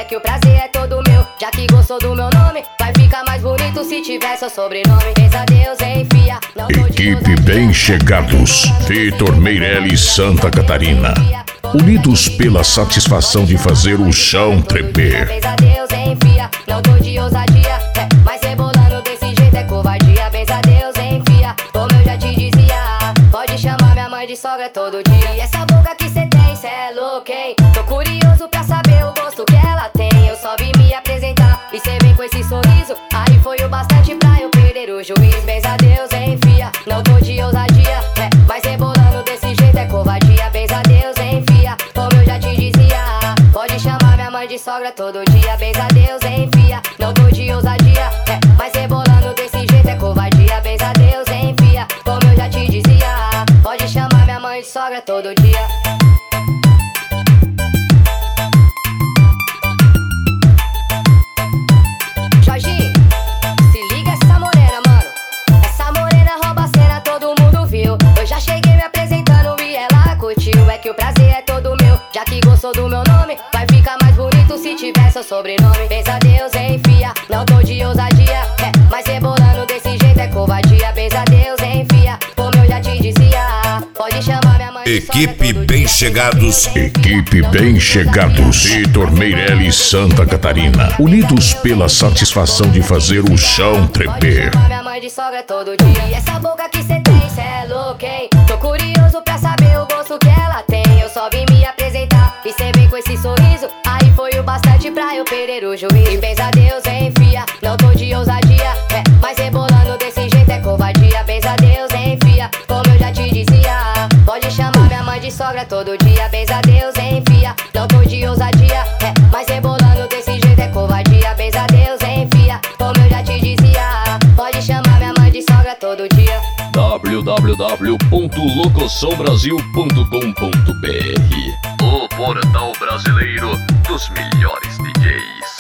que o prazer é todo meu. Já que gostou do meu nome, vai ficar mais bonito se tiver seu sobrenome. Pensa Deus, enfia. Equipe Bem Chegados, Vitor Meirelles, Santa Catarina. Unidos pela satisfação de fazer o chão tremer. Pensa Deus, enfia. Não tô de ousadia, mas rebolando desse jeito é covardia. Pensa Deus, enfia. Como eu já te dizia, pode chamar minha mãe de sogra todo dia. E essa boca que cê tem, cê é louco, hein? Tô curioso pra saber o gosto que ela tem. Eu só vim me apresentar e cê vem com esse sorriso. Aí foi o bastante pra eu perder o juiz. Pensa Deus, enfia. Não tô de ousadia, mas rebolando desse jeito é covardia. Pensa Deus, enfia. Como eu já te dizia, pode chamar minha mãe de sogra todo dia. Pensa Deus, enfia. Não tô de ousadia, mas rebolando desse jeito é covardia. Pensa Deus, enfia. Como eu já te dizia, pode chamar minha mãe de sogra todo dia. Jorginho, se liga essa morena, mano. Essa morena rouba a cena, todo mundo viu. Eu já cheguei me apresentando e ela curtiu. É que o prazer é todo meu. Já que gostou do meu nome, vai ficar mais bonito se tiver seu sobrenome. Pensa Deus, enfia. Não tô de ousadia, mas rebolando desse jeito é covardia. Pensa Deus, enfia. Como eu já te dizia, pode chamar minha mãe de Equipe Bem Chegados, Equipe Bem Chegados, Vitor Meirelles, Santa Catarina. Unidos pela satisfação de fazer o chão tremer. Minha mãe de sogra todo dia. E essa boca que cê tem, cê é louco, hein? Tô curioso pra saber o gosto que ela tem. Eu só vim me apresentar e cê vem com esse sorriso. Aí foi o bastante pra eu perder o juízo. E pensa Deus, enfia. Não tô de ousadia, mas rebolando desse jeito é covardia. Pensa Deus, enfia. Como eu já te dizia, pode chamar minha mãe de sogra todo dia. Pensa Deus, enfia. Não tô de ousadia, mas rebolando desse jeito é covardia. Pensa Deus, enfia. Como eu já te dizia, pode chamar minha mãe de sogra todo dia. www.locuçãobrasil.com.br, o portal brasileiro dos melhores DJs.